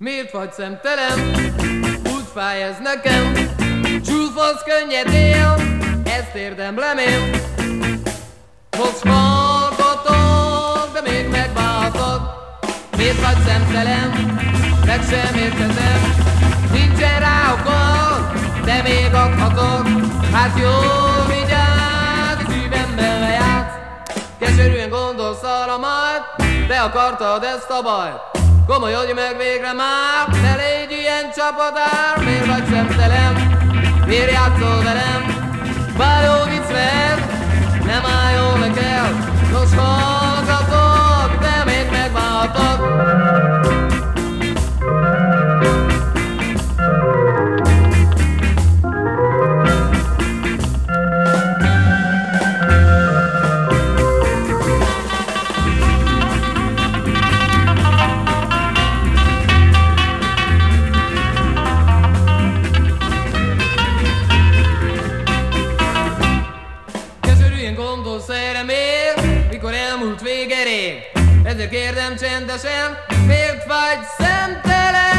Miért vagy szemtelen? Úgy fáj ez nekem. Csúfolsz könnyedén, ezt érdemlem én. Most hallgatok, de még megbánhatod. Miért vagy szemtelen? Meg sem értetem. Nincsen rá okod, de még adhatok. Hát jó, vigyázz, a szívemben lejátsz. Keserűen gondolsz arra majd, de akartad ezt a bajt. Komolyodj meg végre már, ne légy ilyen csapatár. Miért vagy szemtelen? Miért játszol velem? Bár jó vicc lehet, nem álljon neked. Nos hallgatok, de még megbánhatok. Gondolsz erre miért, mikor elmúlt vége rég? Ezért kérdem csendesen, miért vagy szemtelen?